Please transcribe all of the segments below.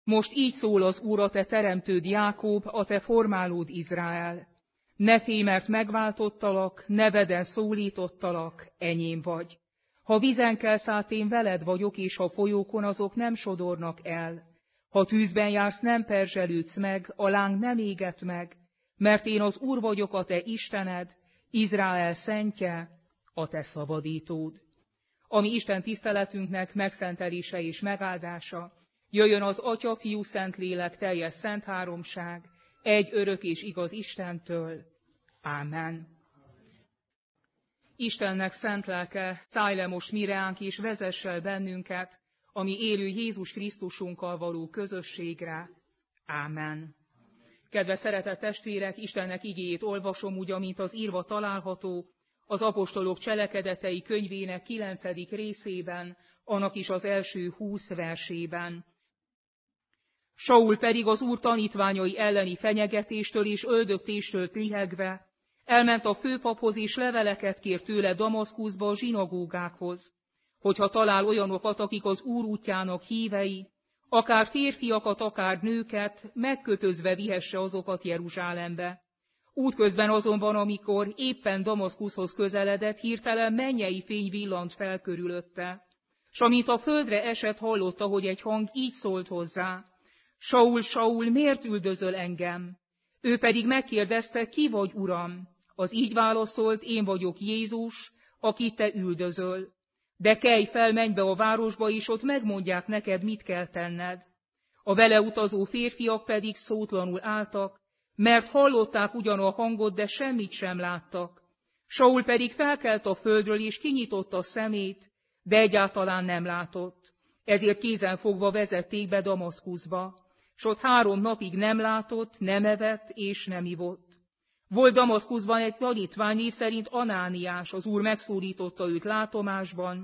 Most így szól az Úr, a te teremtőd Jákob, a te formálód Izrael. Ne félj, mert megváltottalak, neveden szólítottalak, enyém vagy. Ha vízen kelsz át, én veled vagyok, és ha folyókon, azok nem sodornak el. Ha tűzben jársz, nem perzselődsz meg, a láng nem éget meg, mert én az Úr vagyok, a te Istened, Izrael szentje, a te szabadítód. Ami Isten tiszteletünknek megszentelése és megáldása, jöjjön az Atya, Fiú, Szentlélek, teljes szent háromság, egy örök és igaz Istentől. Ámen. Istennek szent lelke, szállj le most mi reánk és vezess el bennünket, ami élő Jézus Krisztusunkkal való közösségre. Ámen. Kedves szeretett testvérek, Istennek igéjét olvasom, úgy, amint az írva található, az apostolok cselekedetei könyvének 9. részében, annak is az első 20 versében. Saul pedig az Úr tanítványai elleni fenyegetéstől és öldöktéstől lihegve elment a főpaphoz és leveleket kért tőle Damaszkuszba a zsinagógákhoz, hogyha talál olyanokat, akik az Úr útjának hívei, akár férfiakat, akár nőket, megkötözve vihesse azokat Jeruzsálembe. Útközben azonban, amikor éppen Damaszkuszhoz közeledett, hirtelen mennyei fény villant fel körülötte, s amint a földre esett, hallotta, hogy egy hang így szólt hozzá: Saul, Saul, miért üldözöl engem? Ő pedig megkérdezte, ki vagy, Uram? Az így válaszolt, én vagyok Jézus, akit te üldözöl. De kelj fel, menj be a városba, és ott megmondják neked, mit kell tenned. A vele utazó férfiak pedig szótlanul álltak, mert hallották ugyan a hangot, de semmit sem láttak. Saul pedig felkelt a földről, és kinyitotta a szemét, de egyáltalán nem látott. Ezért kézenfogva vezették be Damaszkuszba, s ott 3 napig nem látott, nem evett és nem ivott. Volt Damaszkuszban egy tanítvány, név szerint Anániás, az Úr megszólította őt látomásban: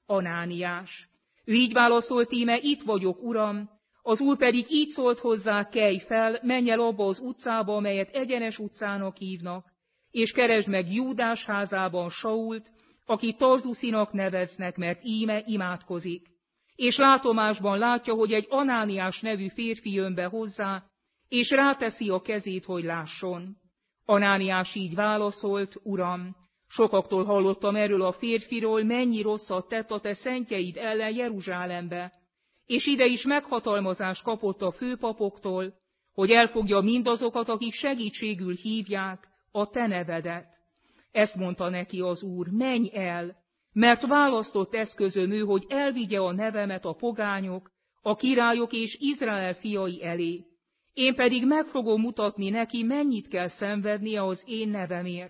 Anániás. Ő így válaszolt, íme itt vagyok, Uram. Az Úr pedig így szólt hozzá, kelj fel, menj el abba az utcába, amelyet Egyenes utcának hívnak, és keresd meg Júdás házában Sault, aki Tarzuszinak neveznek, mert íme imádkozik. És látomásban látja, hogy egy Anániás nevű férfi jön be hozzá, és ráteszi a kezét, hogy lásson. Anániás így válaszolt, Uram, sokaktól hallottam erről a férfiról, mennyi rosszat tett a te szentjeid ellen Jeruzsálembe, és ide is meghatalmazást kapott a főpapoktól, hogy elfogja mindazokat, akik segítségül hívják a te nevedet. Ezt mondta neki az Úr, menj el, mert választott eszközöm ő, hogy elvigye a nevemet a pogányok, a királyok és Izrael fiai elé. Én pedig meg fogom mutatni neki, mennyit kell szenvednie az én nevemért.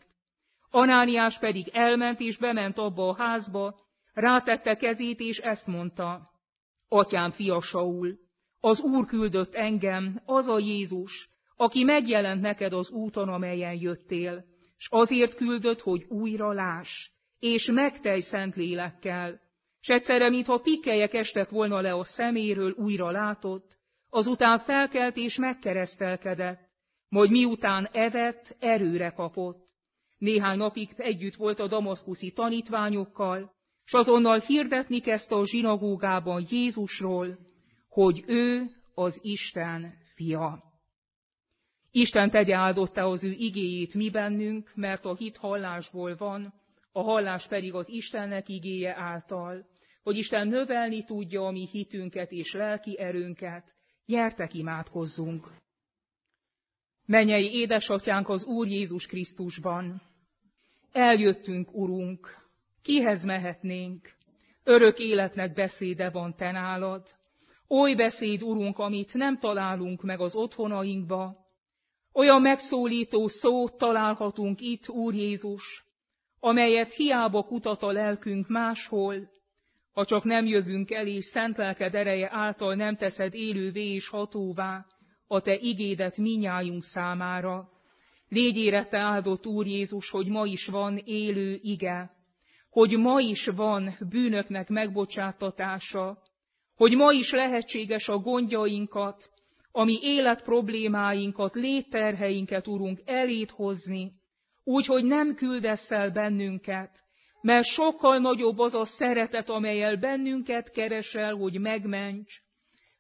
Anániás pedig elment és bement abba a házba, rátette kezét és ezt mondta: Atyám fia Saul, az Úr küldött engem, az a Jézus, aki megjelent neked az úton, amelyen jöttél, s azért küldött, hogy újra láss, és megtelj szent lélekkel, s egyszerre, mintha pikkelyek estek volna le a szeméről, újra látott, azután felkelt és megkeresztelkedett, majd miután evett, erőre kapott. Néhány napig együtt volt a damaszkuszi tanítványokkal, s azonnal hirdetni kezdte a zsinagógában Jézusról, hogy ő az Isten fia. Isten tegye áldottá az ő igéjét mi bennünk, mert a hit hallásból van, a hallás pedig az Istennek igéje által, hogy Isten növelni tudja a mi hitünket és lelki erőnket. Gyertek, imádkozzunk! Mennyei édesatyánk az Úr Jézus Krisztusban! Eljöttünk, Urunk, kihez mehetnénk? Örök életnek beszéde van te nálad. Oly beszéd, Urunk, amit nem találunk meg az otthonainkba. Olyan megszólító szót találhatunk itt, Úr Jézus, amelyet hiába kutat a lelkünk máshol, ha csak nem jövünk el, és szent lelked ereje által nem teszed élővé és hatóvá a te igédet minnyájunk számára. Légy érette áldott, Úr Jézus, hogy ma is van élő ige, hogy ma is van bűnöknek megbocsáttatása, hogy ma is lehetséges a gondjainkat, a mi életproblémáinkat, létterheinket, Urunk, eléd hozni, úgy, hogy nem küldesz el bennünket, mert sokkal nagyobb az a szeretet, amellyel bennünket keresel, hogy megments,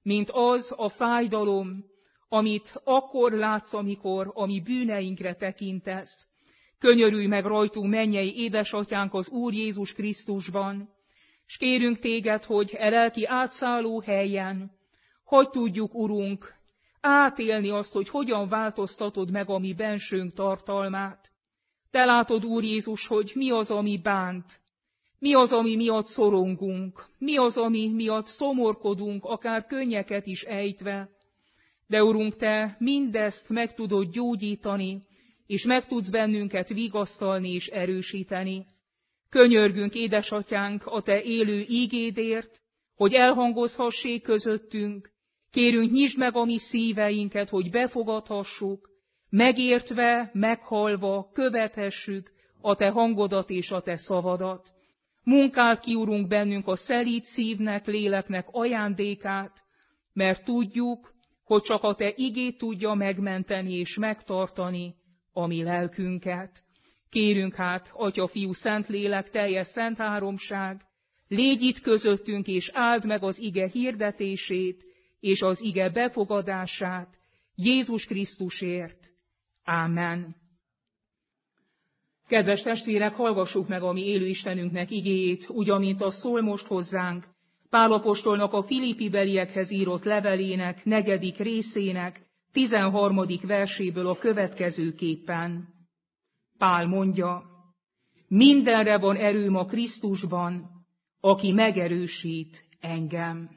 mint az a fájdalom, amit akkor látsz, amikor a mi bűneinkre tekintesz. Könyörülj meg rajtunk, mennyei édesatyánk az Úr Jézus Krisztusban, s kérünk téged, hogy lelki átszálló helyen, hogy tudjuk, Urunk, átélni azt, hogy hogyan változtatod meg a mi bensőnk tartalmát. Te látod, Úr Jézus, hogy mi az, ami bánt, mi az, ami miatt szorongunk, mi az, ami miatt szomorkodunk, akár könnyeket is ejtve. De Urunk, Te mindezt meg tudod gyógyítani, és meg tudsz bennünket vigasztalni és erősíteni. Könyörgünk, édesatyánk, a Te élő ígédért, hogy elhangozhassék közöttünk. Kérünk, nyisd meg a mi szíveinket, hogy befogadhassuk, megértve, meghallva, követhessük a Te hangodat és a Te szavadat. Munkáld ki, Urunk, bennünk a szelíd szívnek, léleknek ajándékát, mert tudjuk, hogy csak a Te igét tudja megmenteni és megtartani a mi lelkünket. Kérünk hát, Atya, Fiú, Szentlélek, teljes szent háromság, légy itt közöttünk, és áld meg az ige hirdetését, és az ige befogadását Jézus Krisztusért. Ámen. Kedves testvérek, hallgassuk meg a mi élő Istenünknek igéjét, úgy, amint az szól most hozzánk, Pál apostolnak a Filippi-beliekhez írott levelének 4. részének 13. verséből a következőképpen. Pál mondja, mindenre van erőm a Krisztusban, aki megerősít engem.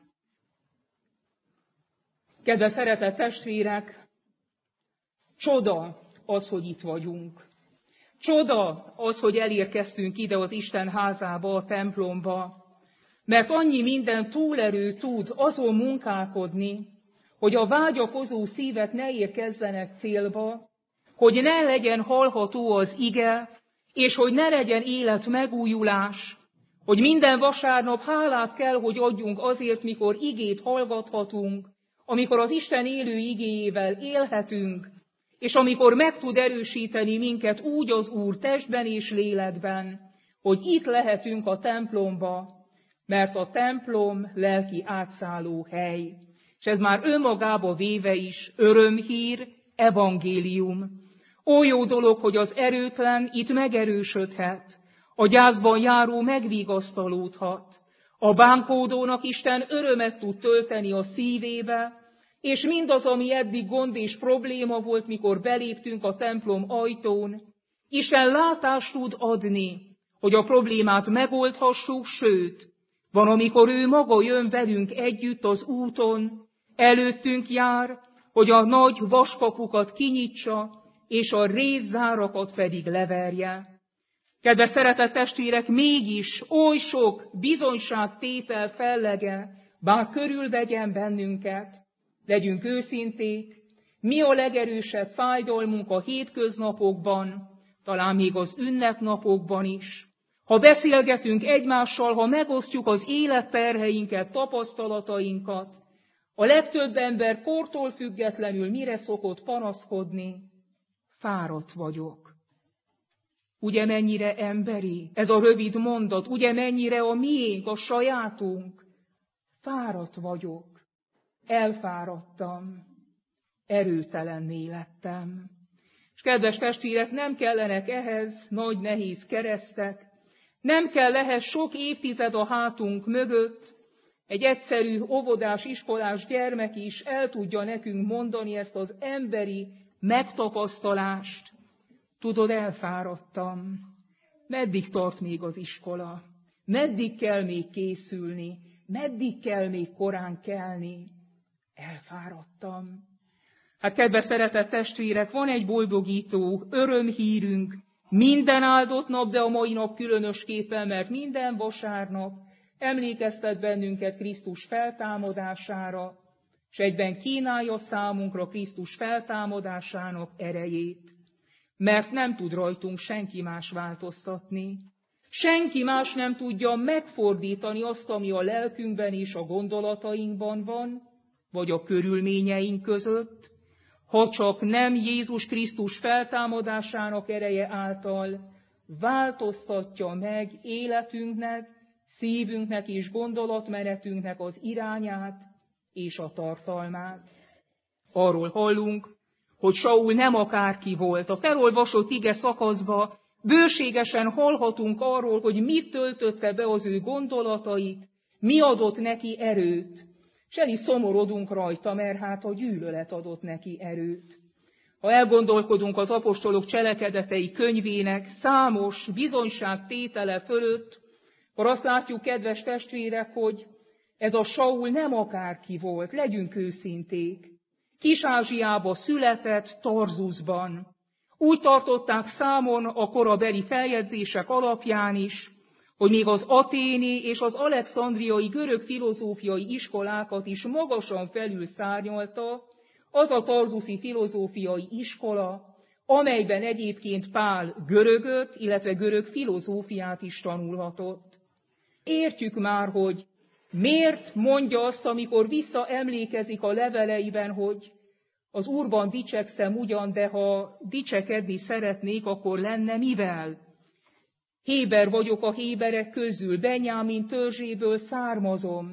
Kedves szeretett testvérek, csoda az, hogy itt vagyunk. Csoda az, hogy elérkeztünk ide az Isten házába, a templomba, mert annyi minden túlerő tud azon munkálkodni, hogy a vágyakozó szívek ne érkezzenek célba, hogy ne legyen hallható az ige, és hogy ne legyen élet megújulás, hogy minden vasárnap hálát kell, hogy adjunk azért, mikor igét hallgathatunk, amikor az Isten élő igéjével élhetünk, és amikor meg tud erősíteni minket úgy az Úr testben és lélekben, hogy itt lehetünk a templomba, mert a templom lelki átszálló hely. És ez már önmagába véve is örömhír, evangélium. Ó jó dolog, hogy az erőtlen itt megerősödhet, a gyászban járó megvigasztalódhat, a bánkódónak Isten örömet tud tölteni a szívébe, és mindaz, ami eddig gond és probléma volt, mikor beléptünk a templom ajtón, Isten látást tud adni, hogy a problémát megoldhassuk, sőt, van, amikor ő maga jön velünk együtt az úton, előttünk jár, hogy a nagy vaskapukat kinyitsa, és a rézzárakat pedig leverje. Kedves szeretett testvérek, mégis oly sok bizonyságtétel fellege, bár körülvegyen bennünket, legyünk őszinték, mi a legerősebb fájdalmunk a hétköznapokban, talán még az ünnepnapokban is. Ha beszélgetünk egymással, ha megosztjuk az életterheinket, tapasztalatainkat, a legtöbb ember kortól függetlenül mire szokott panaszkodni? Fáradt vagyok. Ugye mennyire emberi ez a rövid mondat, ugye mennyire a miénk, a sajátunk? Fáradt vagyok, elfáradtam, erőtelenné lettem. És kedves testvérek, nem kellenek ehhez nagy nehéz keresztek, nem kell ehhez sok évtized a hátunk mögött, egy egyszerű óvodás, iskolás gyermek is el tudja nekünk mondani ezt az emberi megtapasztalást. Tudod, elfáradtam. Meddig tart még az iskola? Meddig kell még készülni? Meddig kell még korán kelni? Elfáradtam. Hát kedves szeretett testvérek, van egy boldogító örömhírünk, minden áldott nap, de a mai nap különösképpen, mert minden vasárnap emlékeztet bennünket Krisztus feltámadására, és egyben kínálja számunkra Krisztus feltámadásának erejét. Mert nem tud rajtunk senki más változtatni. Senki más nem tudja megfordítani azt, ami a lelkünkben és a gondolatainkban van, vagy a körülményeink között, ha csak nem Jézus Krisztus feltámadásának ereje által változtatja meg életünknek, szívünknek és gondolatmenetünknek az irányát, és a tartalmát. Arról hallunk, hogy Saul nem akárki volt. A felolvasott ige szakaszba bőségesen hallhatunk arról, hogy mit töltötte be az ő gondolatait, mi adott neki erőt. És el is szomorodunk rajta, mert hát a gyűlölet adott neki erőt. Ha elgondolkodunk az apostolok cselekedetei könyvének számos bizonyságtétele fölött, akkor azt látjuk, kedves testvérek, hogy ez a Saul nem akárki volt, legyünk őszinték. Kis-Ázsiába született, Tarzusban. Úgy tartották számon a korabeli feljegyzések alapján is, hogy még az aténi és az alexandriai görög filozófiai iskolákat is magasan felülszárnyalta az a tarzuszi filozófiai iskola, amelyben egyébként Pál görögöt, illetve görög filozófiát is tanulhatott. Értjük már, hogy miért mondja azt, amikor visszaemlékezik a leveleiben, hogy az Úrban dicsekszem ugyan, de ha dicsekedni szeretnék, akkor lenne mivel? Héber vagyok a héberek közül, Benyámin törzséből származom.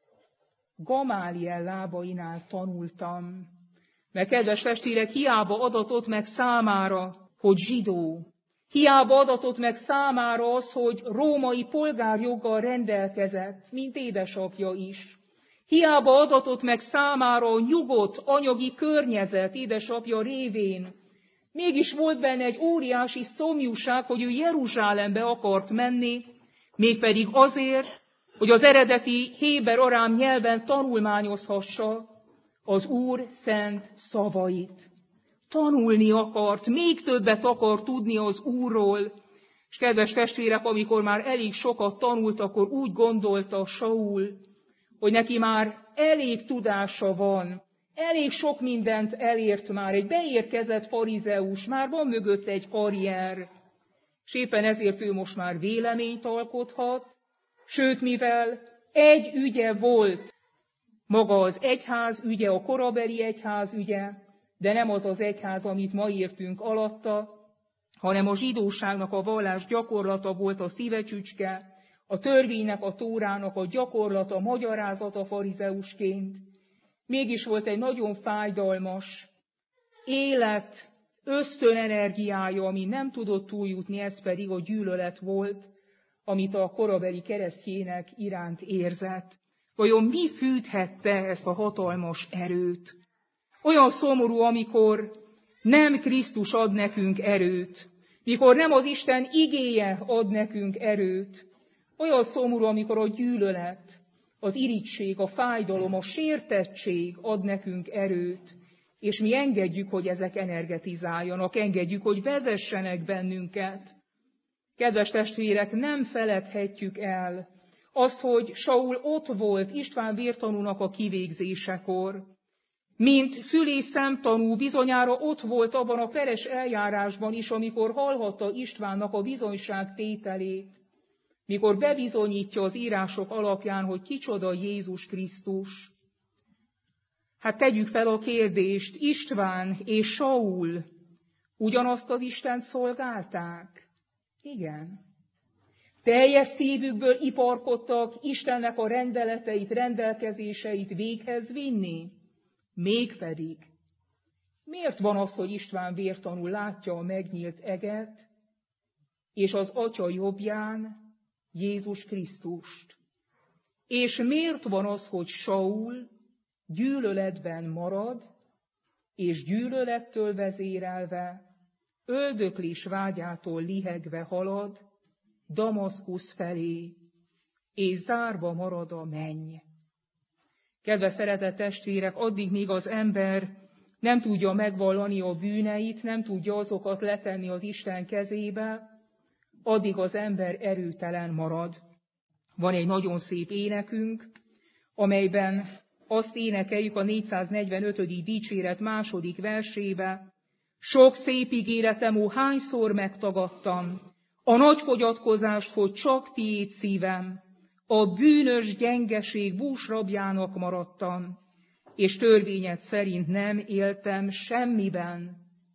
Gamáliel lábainál tanultam. Mert kedves testvérek, hiába adatott meg számára, hogy zsidó. Hiába adatott meg számára az, hogy római polgárjoggal rendelkezett, mint édesapja is. Hiába adatott meg számára a nyugodt anyagi környezet édesapja révén. Mégis volt benne egy óriási szomjúság, hogy ő Jeruzsálembe akart menni, mégpedig azért, hogy az eredeti héber-arám nyelven tanulmányozhassa az Úr szent szavait. Tanulni akart, még többet akart tudni az Úrról, és kedves testvérek, amikor már elég sokat tanult, akkor úgy gondolta Saul, hogy neki már elég tudása van, elég sok mindent elért már, egy beérkezett farizeus, már van mögötte egy karrier, és éppen ezért ő most már véleményt alkothat, sőt, mivel egy ügye volt, maga az egyház ügye, a korabeli egyház ügye, de nem az az egyház, amit ma értünk alatta, hanem a zsidóságnak a vallás gyakorlata volt a szívecsücske, a törvénynek, a tórának a gyakorlata, magyarázata farizeusként. Mégis volt egy nagyon fájdalmas élet, ösztönenergiája, ami nem tudott túljutni, ez pedig a gyűlölet volt, amit a korabeli keresztjének iránt érzett. Vajon mi fűthette ezt a hatalmas erőt? Olyan szomorú, amikor nem Krisztus ad nekünk erőt, mikor nem az Isten igéje ad nekünk erőt. Olyan szomorú, amikor a gyűlölet, az irigység, a fájdalom, a sértettség ad nekünk erőt, és mi engedjük, hogy ezek energetizáljanak, engedjük, hogy vezessenek bennünket. Kedves testvérek, nem feledhetjük el azt, hogy Saul ott volt István vértanúnak a kivégzésekor. Mint füli szemtanú bizonyára ott volt abban a peres eljárásban is, amikor hallhatta Istvánnak a bizonyságtételét, mikor bebizonyítja az írások alapján, hogy kicsoda Jézus Krisztus. Hát tegyük fel a kérdést, István és Saul ugyanazt az Istent szolgálták? Igen. Teljes szívükből iparkodtak Istennek a rendeleteit, rendelkezéseit véghez vinni? Mégpedig, miért van az, hogy István vértanú látja a megnyílt eget, és az Atya jobbján Jézus Krisztust? És miért van az, hogy Saul gyűlöletben marad, és gyűlölettől vezérelve, öldöklés vágyától lihegve halad Damaszkusz felé, és zárva marad a menny? Kedves szeretett testvérek, addig, míg az ember nem tudja megvallani a bűneit, nem tudja azokat letenni az Isten kezébe, addig az ember erőtelen marad. Van egy nagyon szép énekünk, amelyben azt énekeljük a 445. dicséret 2. versébe. Sok szép ígéretem, ó, hányszor megtagadtam, a nagy fogyatkozást, hogy csak tiéd szívem, a bűnös gyengeség búsrabjának maradtam, és törvényed szerint nem éltem semmiben.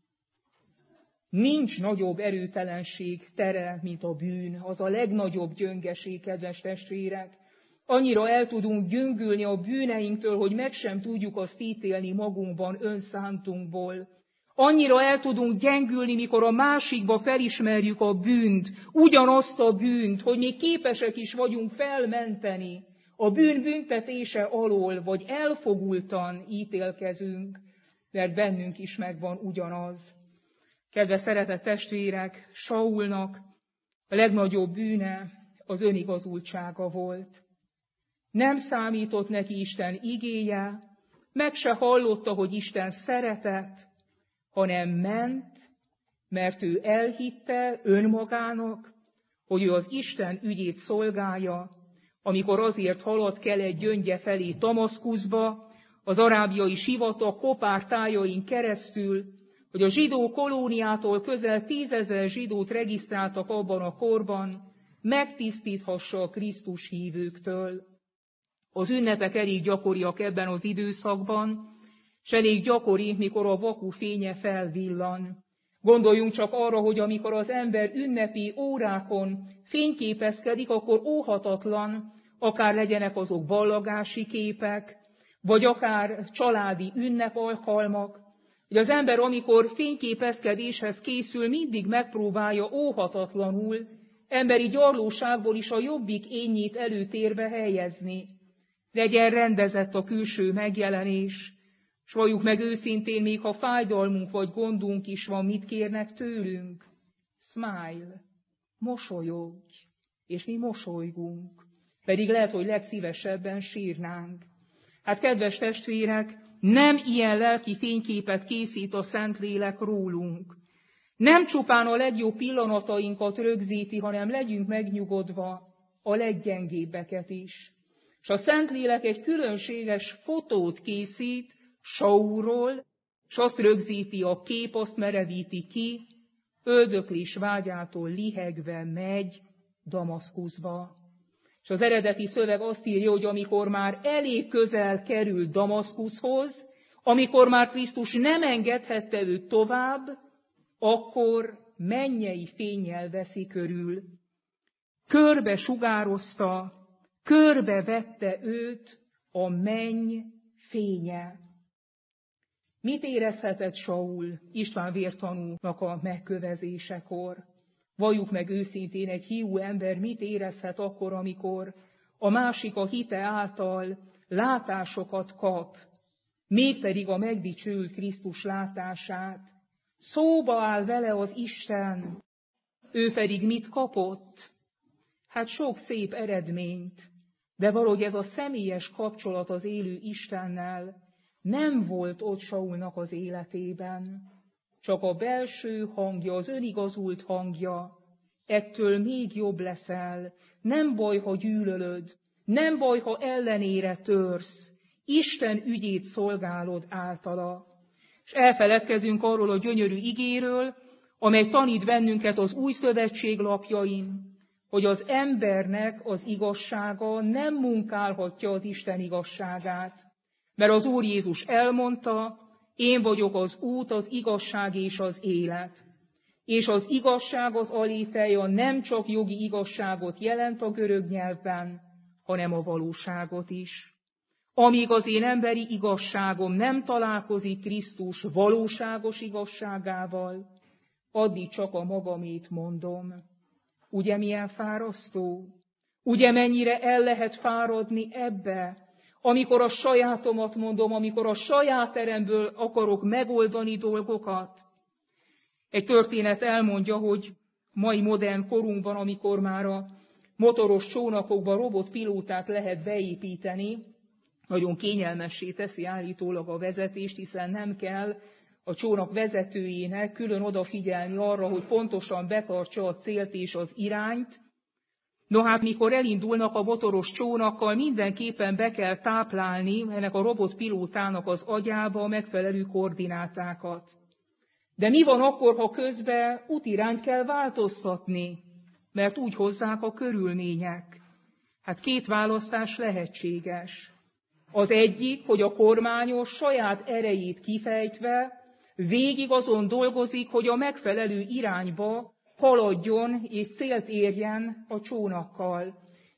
Nincs nagyobb erőtelenség tere, mint a bűn, az a legnagyobb gyöngeség, kedves testvérek. Annyira el tudunk gyöngülni a bűneinktől, hogy meg sem tudjuk azt ítélni magunkban, önszántunkból. Annyira el tudunk gyengülni, mikor a másikba felismerjük a bűnt, ugyanazt a bűnt, hogy még képesek is vagyunk felmenteni a bűn büntetése alól, vagy elfogultan ítélkezünk, mert bennünk is megvan ugyanaz. Kedves szeretett testvérek, Saulnak a legnagyobb bűne az önigazultsága volt. Nem számított neki Isten igéje, meg se hallotta, hogy Isten szeretett, hanem ment, mert ő elhitte önmagának, hogy ő az Isten ügyét szolgálja, amikor azért haladt Kelet gyöngye felé Damaszkuszba, az arábiai sivatag kopár tájain keresztül, hogy a zsidó kolóniától közel 10 000 zsidót regisztráltak abban a korban, megtisztíthassa a Krisztus hívőktől. Az ünnepek elég gyakoriak ebben az időszakban, és elég gyakori, mikor a vaku fénye felvillan. Gondoljunk csak arra, hogy amikor az ember ünnepi órákon fényképezkedik, akkor óhatatlan, akár legyenek azok ballagási képek, vagy akár családi ünnepalkalmak, hogy az ember, amikor fényképezkedéshez készül, mindig megpróbálja óhatatlanul, emberi gyarlóságból is a jobbik énnyét előtérbe helyezni. Legyen rendezett a külső megjelenés, s valljuk meg őszintén, még ha fájdalmunk vagy gondunk is van, mit kérnek tőlünk? Smile, mosolyogj, és mi mosolygunk, pedig lehet, hogy legszívesebben sírnánk. Hát kedves testvérek, nem ilyen lelki fényképet készít a Szentlélek rólunk. Nem csupán a legjobb pillanatainkat rögzíti, hanem legyünk megnyugodva a leggyengébbeket is. És a Szentlélek egy különséges fotót készít Saulról, és azt rögzíti a kép, azt merevíti ki, öldöklés vágyától lihegve megy Damaszkuszba. És az eredeti szöveg azt írja, hogy amikor már elég közel kerül Damaszkuszhoz, amikor már Krisztus nem engedhette őt tovább, akkor mennyei fénnyel veszi körül. Körbe sugározta, körbe vette őt a menny fénye. Mit érezhetett Saul István vértanúnak a megkövezésekor? Valljuk meg őszintén, egy hiú ember mit érezhet akkor, amikor a másik a hite által látásokat kap, mégpedig a megdicsőült Krisztus látását. Szóba áll vele az Isten, ő pedig mit kapott? Hát sok szép eredményt, de valahogy ez a személyes kapcsolat az élő Istennel nem volt ott Saulnak az életében. Csak a belső hangja, az önigazult hangja, ettől még jobb leszel, nem baj, ha gyűlölöd, nem baj, ha ellenére törsz, Isten ügyét szolgálod általa. És elfeledkezünk arról a gyönyörű igéről, amely tanít bennünket az Új Szövetség lapjain, hogy az embernek az igazsága nem munkálhatja az Isten igazságát. Mert az Úr Jézus elmondta, én vagyok az út, az igazság és az élet. És az igazság az aléteja nem csak jogi igazságot jelent a görög nyelvben, hanem a valóságot is. Amíg az én emberi igazságom nem találkozik Krisztus valóságos igazságával, addig csak a magamét mondom. Ugye milyen fárasztó? Ugye mennyire el lehet fáradni ebbe, amikor a sajátomat mondom, amikor a saját eremből akarok megoldani dolgokat? Egy történet elmondja, hogy mai modern korunkban, amikor már a motoros csónakokban robotpilótát lehet beépíteni, nagyon kényelmessé teszi állítólag a vezetést, hiszen nem kell a csónak vezetőjének külön odafigyelni arra, hogy pontosan betartsa a célt és az irányt. No hát, mikor elindulnak a motoros csónakkal, mindenképpen be kell táplálni ennek a robotpilótának az agyába a megfelelő koordinátákat. De mi van akkor, ha közben útirányt kell változtatni, mert úgy hozzák a körülmények? Hát két választás lehetséges. Az egyik, hogy a kormányos saját erejét kifejtve végig azon dolgozik, hogy a megfelelő irányba haladjon és célt érjen a csónakkal.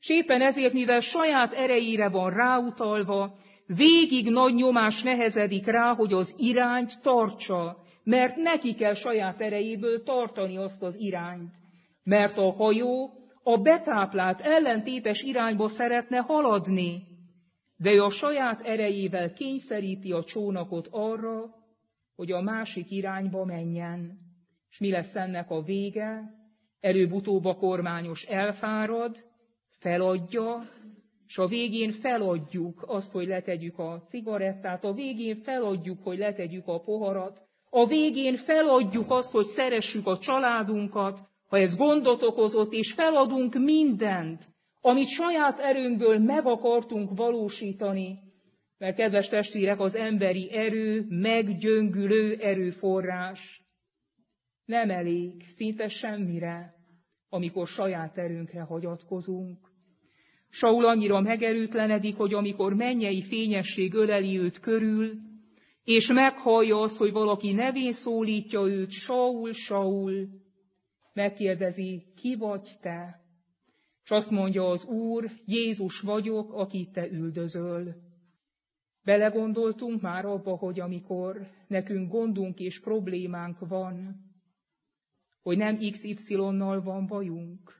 S éppen ezért, mivel saját erejére van ráutalva, végig nagy nyomás nehezedik rá, hogy az irányt tartsa, mert neki kell saját erejéből tartani azt az irányt. Mert a hajó a betáplált ellentétes irányba szeretne haladni, de ő a saját erejével kényszeríti a csónakot arra, hogy a másik irányba menjen. És mi lesz ennek a vége? Előbb-utóbb a kormányos elfárad, feladja, és a végén feladjuk azt, hogy letegyük a cigarettát, a végén feladjuk, hogy letegyük a poharat, a végén feladjuk azt, hogy szeressük a családunkat, ha ez gondot okozott, és feladunk mindent, amit saját erőnkből meg akartunk valósítani. Mert kedves testvérek, az emberi erő meggyöngülő erőforrás. Nem elég, szinte semmire, amikor saját erőnkre hagyatkozunk. Saul annyira megerőtlenedik, hogy amikor mennyei fényesség öleli őt körül, és meghallja azt, hogy valaki nevén szólítja őt, Saul, Saul, megkérdezi, ki vagy te? És azt mondja az Úr, Jézus vagyok, akit te üldözöl. Belegondoltunk már abba, hogy amikor nekünk gondunk és problémánk van, hogy nem XY-nal van bajunk.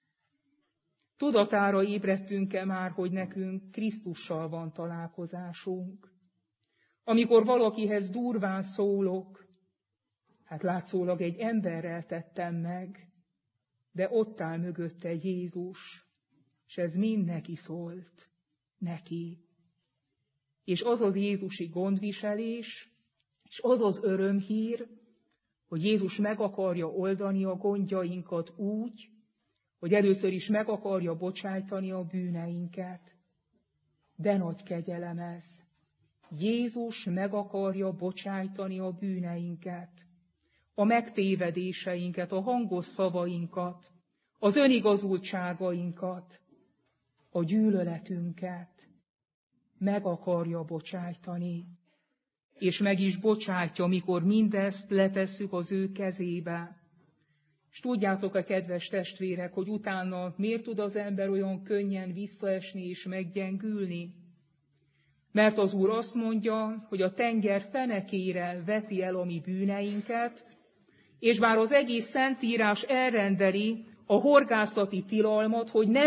Tudatára ébredtünk-e már, hogy nekünk Krisztussal van találkozásunk? Amikor valakihez durván szólok, hát látszólag egy emberrel tettem meg, de ott áll mögötte Jézus, és ez mind neki szólt, neki. És az az jézusi gondviselés, és az az örömhír, hogy Jézus meg akarja oldani a gondjainkat úgy, hogy először is meg akarja bocsájtani a bűneinket. De nagy kegyelem ez. Jézus meg akarja bocsájtani a bűneinket, a megtévedéseinket, a hangos szavainkat, az önigazultságainkat, a gyűlöletünket. Meg akarja bocsájtani, és meg is bocsájtja, mikor mindezt letesszük az ő kezébe. És tudjátok-e, kedves testvérek, hogy utána miért tud az ember olyan könnyen visszaesni és meggyengülni? Mert az Úr azt mondja, hogy a tenger fenekére veti el a mi bűneinket, és bár az egész Szentírás elrendeli a horgászati tilalmat, hogy ne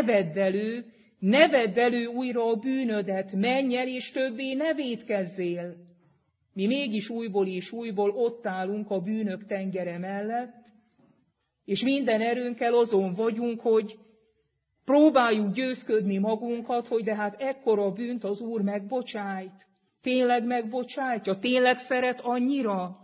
vedd elő újra a bűnödet, menj el, és többé ne vétkezzél. Mi mégis újból és újból ott állunk a bűnök tengere mellett, és minden erőnkkel azon vagyunk, hogy próbáljuk győzködni magunkat, hogy de hát ekkora bűnt az Úr megbocsájt. Tényleg megbocsájtja? Tényleg szeret annyira?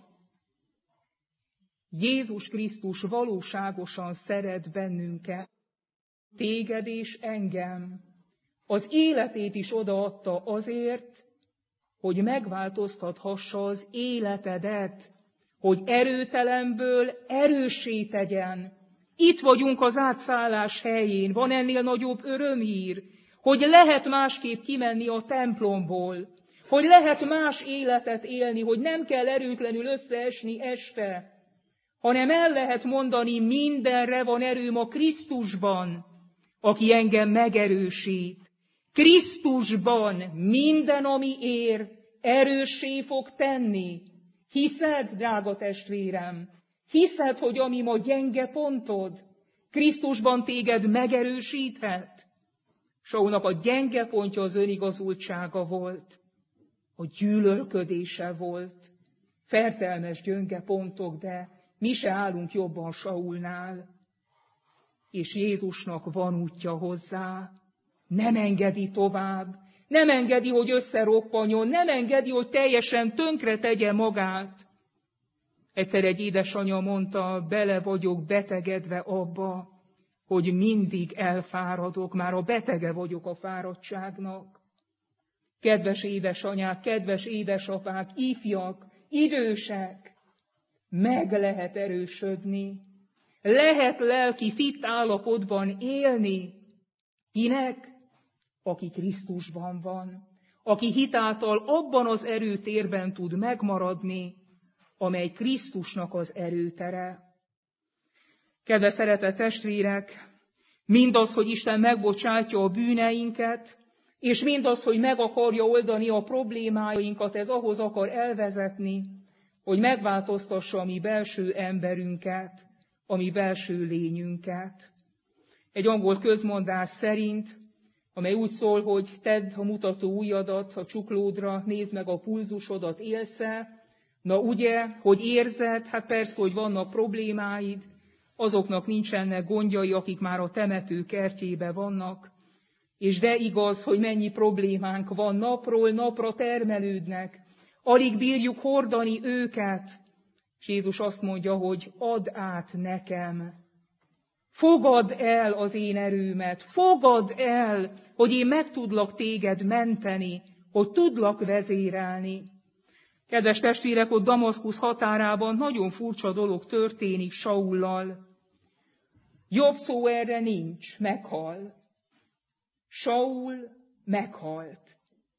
Jézus Krisztus valóságosan szeret bennünket, téged és engem. Az életét is odaadta azért, hogy megváltoztathassa az életedet, hogy erőtelenből erőssé tegyen. Itt vagyunk az átszállás helyén, van ennél nagyobb örömhír, hogy lehet másképp kimenni a templomból, hogy lehet más életet élni, hogy nem kell erőtlenül összeesni este, hanem el lehet mondani, mindenre van erőm a Krisztusban, aki engem megerősít. Krisztusban minden, ami ér, erőssé fog tenni. Hiszed, drága testvérem? Hiszed, hogy ami ma gyenge pontod, Krisztusban téged megerősíthet? Saulnak a gyenge pontja az önigazultsága volt, a gyűlölködése volt. Fertelmes gyönge pontok, de mi se állunk jobban Saulnál. És Jézusnak van útja hozzá. Nem engedi tovább, nem engedi, hogy összeroppanjon, nem engedi, hogy teljesen tönkre tegye magát. Egyszer egy édesanyja mondta, bele vagyok betegedve abba, hogy mindig elfáradok, már a betege vagyok a fáradtságnak. Kedves édesanyák, kedves édesapák, ifjak, idősek, meg lehet erősödni, lehet lelki fit állapotban élni. Kinek? Aki Krisztusban van, aki hitáltal abban az erőtérben tud megmaradni, amely Krisztusnak az erőtere. Kedves szeretett testvérek, Mindaz, hogy Isten megbocsátja a bűneinket, és mindaz, hogy meg akarja oldani a problémáinkat, ez ahhoz akar elvezetni, hogy megváltoztassa a mi belső emberünket, a mi belső lényünket. Egy angol közmondás szerint, amely úgy szól, hogy tedd a mutató ujjadat a csuklódra, nézd meg a pulzusodat, élsz-e? Na ugye, hogy érzed, hát persze, hogy vannak problémáid, azoknak nincsenek gondjai, akik már a temető kertjébe vannak, és de igaz, hogy mennyi problémánk van, napról napra termelődnek, alig bírjuk hordani őket, és Jézus azt mondja, hogy add át nekem. Fogadd el az én erőmet, fogadd el, hogy én meg tudlak téged menteni, hogy tudlak vezérelni. Kedves testvérek, ott Damaszkusz határában nagyon furcsa dolog történik Saullal. Jobb szó erre nincs, meghal. Saul meghalt.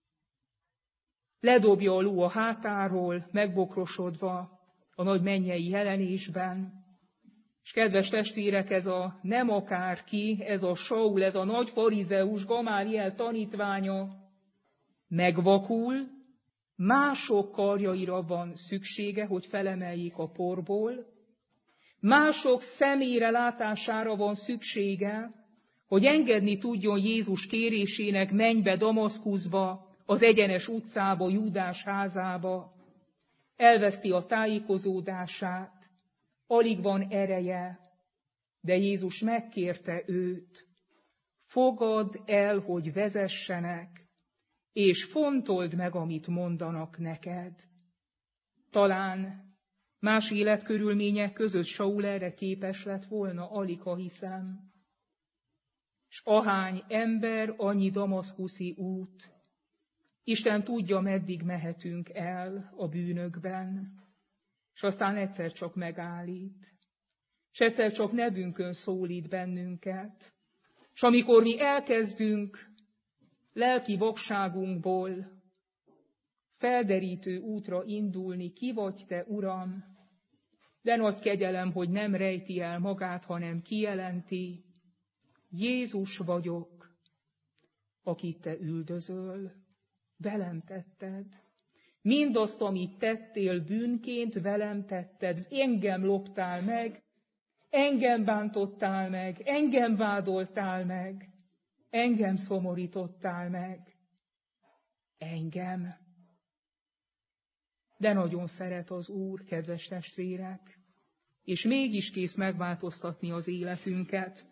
Ledobja a ló a hátáról, megbokrosodva a nagy mennyei jelenésben. És kedves testvérek, ez a nem akárki, ez a Saul, ez a nagy farizeus, Gamáliel tanítványa megvakul, mások karjaira van szüksége, hogy felemeljék a porból, mások szemére látására van szüksége, hogy engedni tudjon Jézus kérésének, menj be Damaszkuszba, az egyenes utcába, Júdás házába. Elveszti a tájékozódását, alig van ereje, de Jézus megkérte őt, fogadd el, hogy vezessenek, és fontold meg, amit mondanak neked. Talán más életkörülmények között Saul erre képes lett volna, aligha hiszem. És ahány ember, annyi damaszkuszi út. Isten tudja, meddig mehetünk el a bűnökben, és aztán egyszer csak megállít, és egyszer csak nevünkön szólít bennünket. És amikor mi elkezdünk lelki vakságunkból felderítő útra indulni, ki vagy te, Uram, de nagy kegyelem, hogy nem rejti el magát, hanem kijelenti, Jézus vagyok, akit te üldözöl, velem tetted. Mindazt, amit tettél bűnként, velem tetted, engem loptál meg, engem bántottál meg, engem vádoltál meg, engem szomorítottál meg, engem. De nagyon szeret az Úr, kedves testvérek, és mégis kész megváltoztatni az életünket.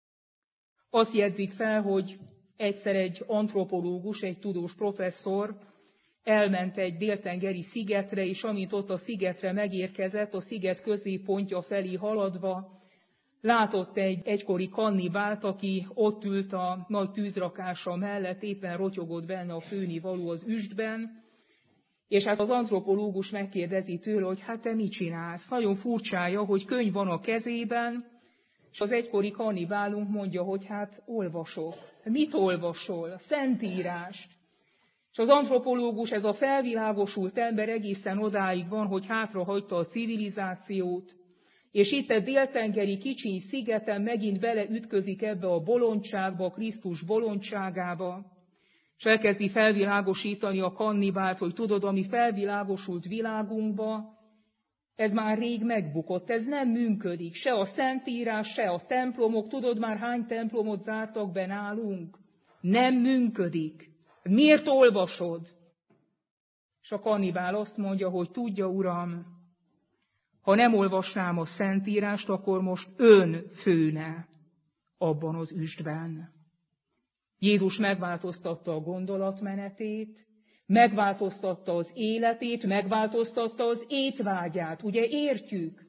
Azt jegyzik fel, hogy egyszer egy antropológus, egy tudós professzor elment egy déltengeri szigetre, és amint ott a szigetre megérkezett, a sziget középpontja felé haladva, látott egy egykori kannibált, aki ott ült a nagy tűzrakása mellett, éppen rotyogott benne a főnivaló az üstben, és hát az antropológus megkérdezi tőle, hogy hát te mit csinálsz? Nagyon furcsája, hogy könyv van a kezében, és az egykori kannibálunk mondja, hogy hát olvasok. Mit olvasol? A Szentírást. És az antropológus, ez a felvilágosult ember egészen odáig van, hogy hátrahagyta a civilizációt, és itt egy déltengeri kicsiny szigeten megint beleütközik ebbe a bolondságba, Krisztus bolondságába, és elkezdi felvilágosítani a kannibált, hogy tudod, ami felvilágosult világunkba, ez már rég megbukott, ez nem működik, se a Szentírás, se a templomok, tudod már hány templomot zártak be nálunk? Nem működik. Miért olvasod? És a kannibál azt mondja, hogy tudja, Uram, ha nem olvasnám a Szentírást, akkor most ön főne abban az üstben. Jézus megváltoztatta a gondolatmenetét, megváltoztatta az életét, megváltoztatta az étvágyát. Ugye értjük?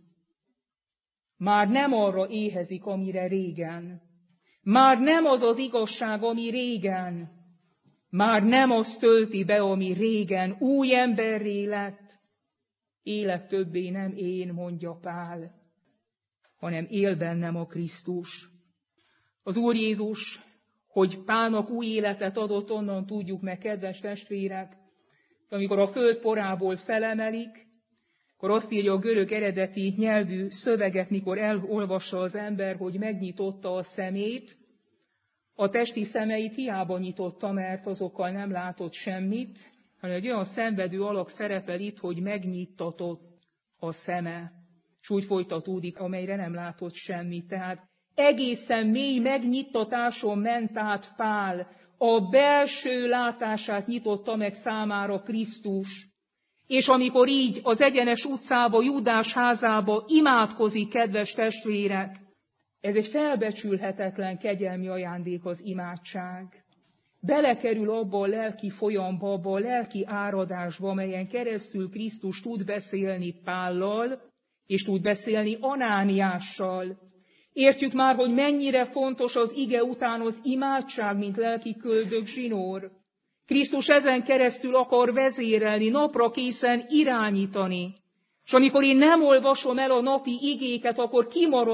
Már nem arra éhezik, amire régen. Már nem az az igazság, ami régen. Már nem az tölti be, ami régen. Új emberré lett. Élet többé nem én, mondja Pál, hanem él bennem a Krisztus. Az Úr Jézus, hogy Pálnak új életet adott, onnan tudjuk meg, kedves testvérek, amikor a föld porából felemelik, Akkor azt írja a görög eredeti nyelvű szöveget, mikor elolvassa az ember, hogy megnyitotta a szemét, a testi szemeit hiába nyitotta, mert azokkal nem látott semmit, hanem egy olyan szenvedő alak szerepel itt, hogy megnyittatott a szeme, és úgy folytatódik, amelyre nem látott semmit. Tehát egészen mély megnyittatáson ment át Pál, a belső látását nyitotta meg számára Krisztus. És amikor így az egyenes utcába, Júdás házába imádkozik, kedves testvérek, ez egy felbecsülhetetlen kegyelmi ajándék az imádság. Belekerül abba a lelki folyamba, abba a lelki áradásba, amelyen keresztül Krisztus tud beszélni Pállal, és tud beszélni Anániással. Értjük már, hogy mennyire fontos az ige után az imádság, mint lelki köldögzsinór. Krisztus ezen keresztül akar vezérelni, napra készen irányítani. És amikor én nem olvasom el a napi igéket, akkor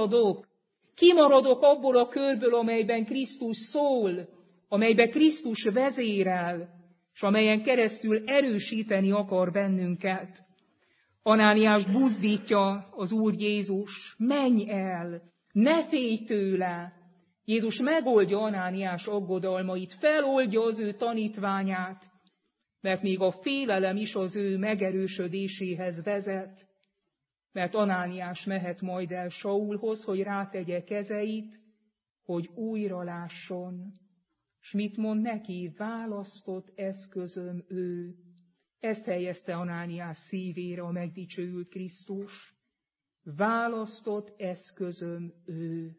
kimaradok abból a körből, amelyben Krisztus szól, amelyben Krisztus vezérel, és amelyen keresztül erősíteni akar bennünket. Anániás buzdítja az Úr Jézus, menj el, ne félj tőle. Jézus megoldja Anániás aggodalmait, feloldja az ő tanítványát, mert még a félelem is az ő megerősödéséhez vezet, mert Anániás mehet majd el Saulhoz, hogy rátegye kezeit, hogy újra lásson. S mit mond neki? Választott eszközöm ő. Ezt helyezte Anániás szívére a megdicsőült Krisztus. Választott eszközöm ő.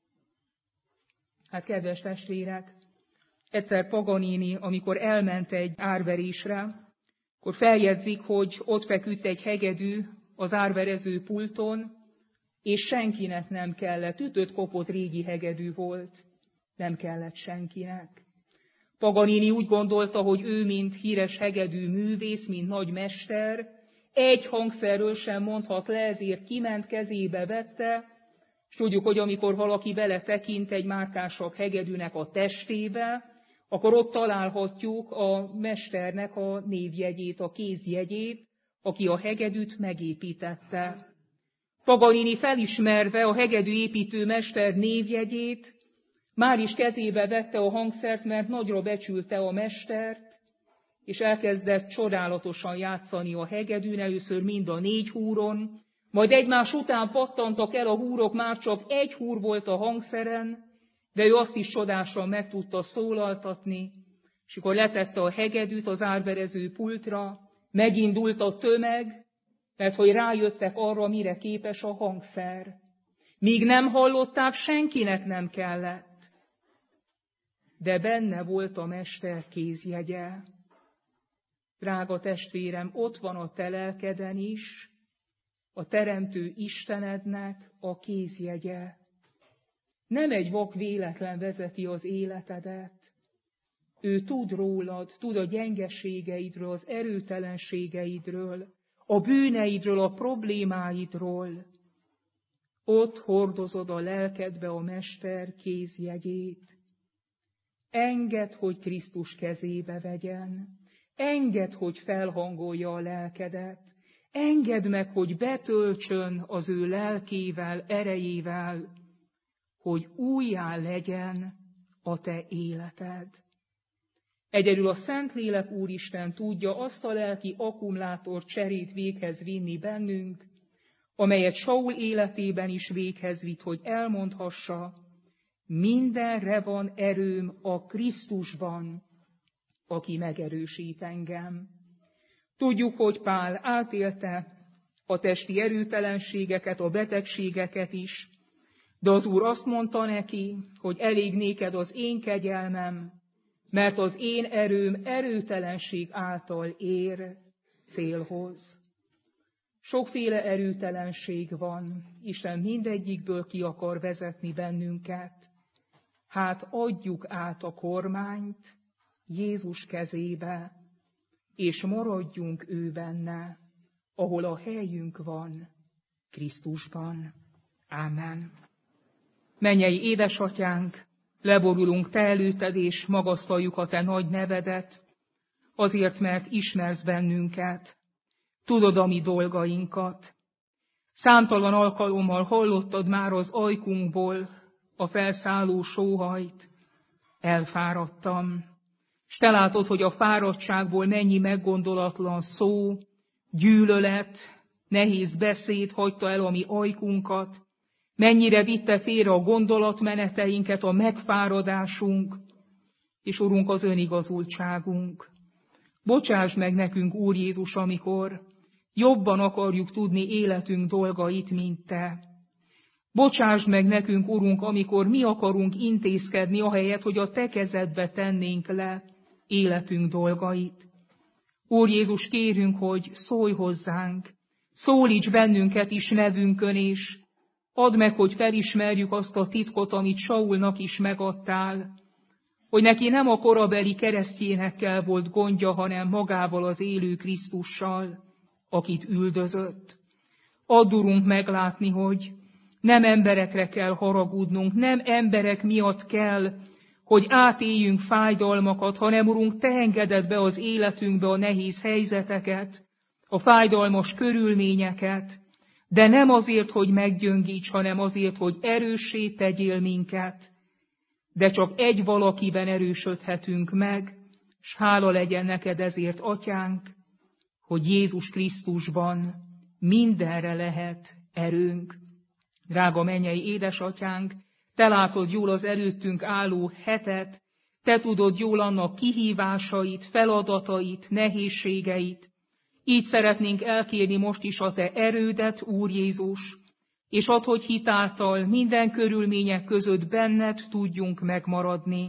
Hát kedves testvérek, egyszer Paganini, amikor elment egy árverésre, akkor feljegyzik, hogy ott feküdt egy hegedű az árverező pulton, és senkinek nem kellett, ütött-kopott régi hegedű volt, nem kellett senkinek. Paganini úgy gondolta, hogy ő, mint híres hegedű művész, mint nagy mester, egy hangszerről sem mondhat le, ezért kiment, kezébe vette, és tudjuk, hogy amikor valaki bele tekint egy márkásabb hegedűnek a testébe, akkor ott találhatjuk a mesternek a névjegyét, a kézjegyét, aki a hegedűt megépítette. Paganini felismerve a hegedű építő mester névjegyét, már is kezébe vette a hangszert, mert nagyra becsülte a mestert, és elkezdett csodálatosan játszani a hegedűn, először mind a 4 húron, majd egymás után pattantak el a húrok, már csak egy húr volt a hangszeren, de ő azt is csodásan meg tudta szólaltatni, és akkor letette a hegedűt az árverező pultra, megindult a tömeg, mert hogy rájöttek arra, mire képes a hangszer. Míg nem hallották, senkinek nem kellett. De benne volt a mester kézjegye. Drága testvérem, ott van a te lelkeden is, a teremtő Istenednek a kézjegye. Nem egy vak véletlen vezeti az életedet. Ő tud rólad, tud a gyengeségeidről, az erőtelenségeidről, a bűneidről, a problémáidról. Ott hordozod a lelkedbe a mester kézjegyét. Engedd, hogy Krisztus kezébe vegyen. Engedd, hogy felhangolja a lelkedet. Engedd meg, hogy betöltsön az ő lelkével, erejével, hogy újjá legyen a te életed. Egyedül a Szentlélek Úristen tudja azt a lelki akkumulátor cserét véghez vinni bennünk, amelyet Saul életében is véghez vitt, hogy elmondhassa, mindenre van erőm a Krisztusban, aki megerősít engem. Tudjuk, hogy Pál átélte a testi erőtelenségeket, a betegségeket is, de az Úr azt mondta neki, hogy elég néked az én kegyelmem, mert az én erőm erőtelenség által ér célhoz. Sokféle erőtelenség van, Isten mindegyikből ki akar vezetni bennünket. Hát adjuk át a kormányt Jézus kezébe, és maradjunk ő benne, ahol a helyünk van, Krisztusban. Ámen. Mennyei édesatyánk, leborulunk te előtted, és magasztaljuk a te nagy nevedet, azért, mert ismersz bennünket. tudod a mi dolgainkat. Számtalan alkalommal hallottad már az ajkunkból a felszálló sóhajt. Elfáradtam. S te látod, hogy a fáradtságból mennyi meggondolatlan szó, gyűlölet, nehéz beszéd hagyta el a mi ajkunkat, mennyire vitte félre a gondolatmeneteinket, a megfáradásunk, és Urunk, az önigazultságunk. Bocsáss meg nekünk, Úr Jézus, amikor jobban akarjuk tudni életünk dolgait, mint Te. Bocsáss meg nekünk, Urunk, amikor mi akarunk intézkedni, ahelyett, hogy a Te kezedbe tennénk le életünk dolgait. Úr Jézus, kérünk, hogy szólj hozzánk, szólíts bennünket is nevünkön, és add meg, hogy felismerjük azt a titkot, amit Saulnak is megadtál, hogy neki nem a korabeli keresztjénekkel volt gondja, hanem magával az élő Krisztussal, akit üldözött. Add, Urunk, meglátni, hogy nem emberekre kell haragudnunk, nem emberek miatt kell, hogy átéljünk fájdalmakat, hanem, Urunk, Te engeded be az életünkbe a nehéz helyzeteket, a fájdalmas körülményeket, de nem azért, hogy meggyöngíts, hanem azért, hogy erőssé tegyél minket. De csak egy valakiben erősödhetünk meg, s hála legyen neked ezért, Atyánk, hogy Jézus Krisztusban mindenre lehet erőnk. Drága mennyei édesatyánk, te látod jól az előttünk álló hetet, te tudod jól annak kihívásait, feladatait, nehézségeit. Így szeretnénk elkérni most is a te erődet, Úr Jézus, és add, hogy hitáltal minden körülmények között benned tudjunk megmaradni,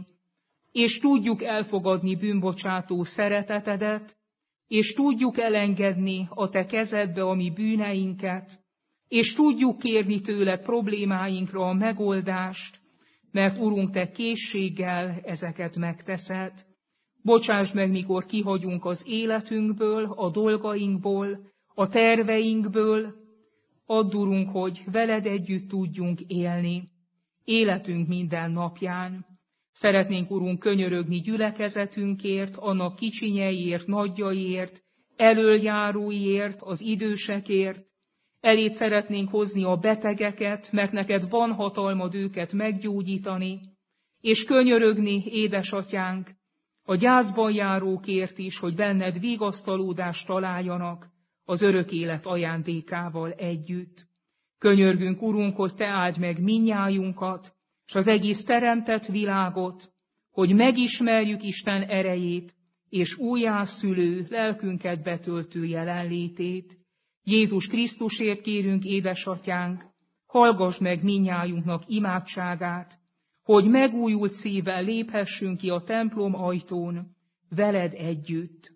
és tudjuk elfogadni bűnbocsátó szeretetedet, és tudjuk elengedni a te kezedbe a mi bűneinket, és tudjuk kérni tőled problémáinkra a megoldást, mert Urunk, te készséggel ezeket megteszed. Bocsáss meg, mikor kihagyunk az életünkből, a dolgainkból, a terveinkből. Add, Urunk, hogy veled együtt tudjunk élni, életünk minden napján. Szeretnénk, Urunk, könyörögni gyülekezetünkért, annak kicsinyeiért, nagyjaiért, elöljáróiért, az idősekért. Eléd szeretnénk hozni a betegeket, mert neked van hatalmad őket meggyógyítani, és könyörögni, édesatyánk, a gyászban járókért is, hogy benned vigasztalódást találjanak az örök élet ajándékával együtt. Könyörgünk, Urunk, hogy te áldj meg mindnyájunkat, és az egész teremtett világot, hogy megismerjük Isten erejét, és újjászülő, lelkünket betöltő jelenlétét. Jézus Krisztusért kérünk, édesatyánk, hallgass meg mindnyájunknak imádságát, hogy megújult szívvel léphessünk ki a templom ajtón, veled együtt.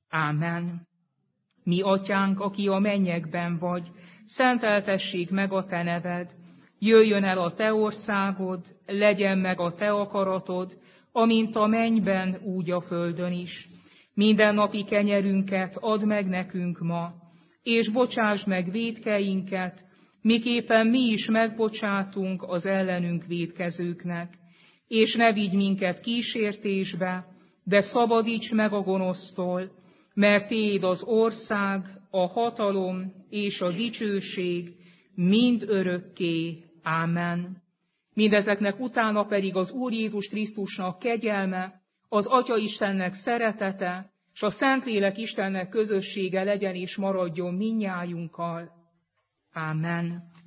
Ámen. Mi, Atyánk, aki a mennyekben vagy, szenteltessék meg a te neved, jöjjön el a te országod, legyen meg a te akaratod, amint a mennyben, úgy a földön is. Mindennapi kenyerünket add meg nekünk ma, és bocsáss meg vétkeinket, miképpen mi is megbocsátunk az ellenünk vétkezőknek. És ne vigy minket kísértésbe, de szabadíts meg a gonosztól, mert tiéd az ország, a hatalom és a dicsőség mind örökké. Ámen. Mindezeknek utána pedig az Úr Jézus Krisztusnak kegyelme, az Atya Istennek szeretete, és a Szentlélek Istennek közössége legyen és maradjon mindnyájunkkal. Ámen.